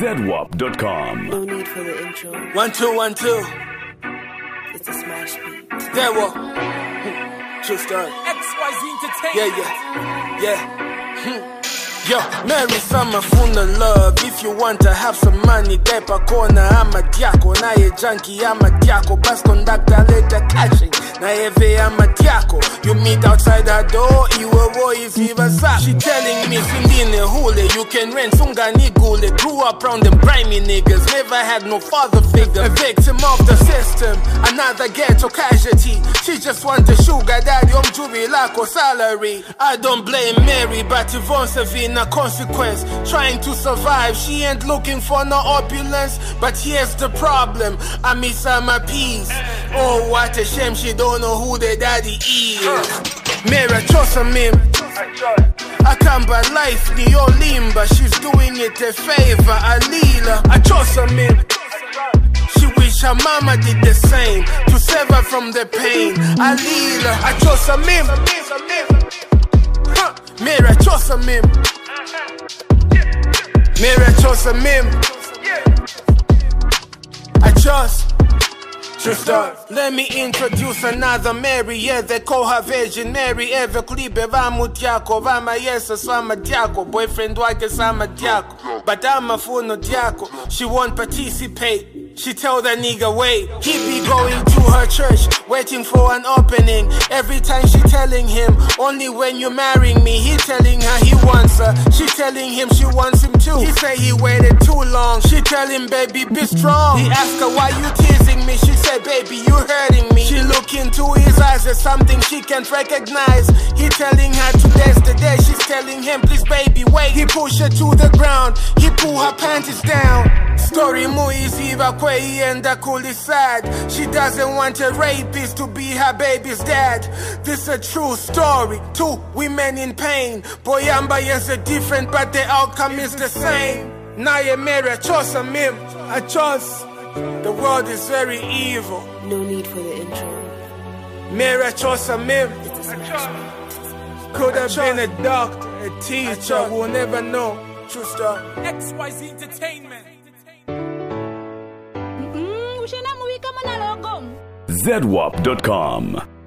ZWAP.com. No need for the intro. 1 2 1 2. It's a smash beat. There was. True story. XYZ Entertainment. Yeah. Yo, Mary Summer funa love. If you want to have some money, depa kona ama diako. Na ye junkie ama diako. Bus conductor later cashing. Na eve ama diako. You meet outside her door, iwe wo ifiva sa. She telling me sindine hule. You can rent sungani gule. Grew up around them grimy niggas. Never had no father figure. A victim of the system. Another ghetto casualty. She just want a sugar daddy. Omjubi lako salary. I don't blame Mary, but Yvonne Savine a consequence. Trying to survive, she ain't looking for no opulence. But here's the problem, I miss her my peace. Oh, what a shame she don't know who the daddy is. Mera chosa mim Akamba life ni yo limba. She's doing it a favor, Alila. I chosa mim. She wish her mama did the same to save her from the pain. Alila. I chosa mim. Mera chosa mim. Mera chosa mim. I just let me introduce another Mary. Yeah, they call her Virgin Mary. Eve klibe vamu diako. Vama yesa swama diako. Boyfriend wake sama diako. But I'm a funo diako. She won't participate. She tell the nigga wait. He be going to her church, waiting for an opening. Every time she telling him, only when you marrying me. He telling her he wants her. She telling him she wants him too. He say he waited too long. She tell him, baby, be strong. He ask her, why you teasing me? She say, baby, you hurting me. She look into his eyes, there's something she can't recognize. He telling her today's the day. She's telling him, please baby, wait. He push her to the ground. He pull her panties down. Story muiziva kwei enda kuli sad. She doesn't want a rapist to be her baby's dad. This a true story. 2 women in pain. Boyamba is different, but the outcome is the same. Naye Mary chosa mim. I chose. The world is very evil. No need for the intro. Mary chosa mim. It's a smash beat. Could have been a doctor, a teacher, we'll never know. True story. XYZ Entertainment. ZWAP.com.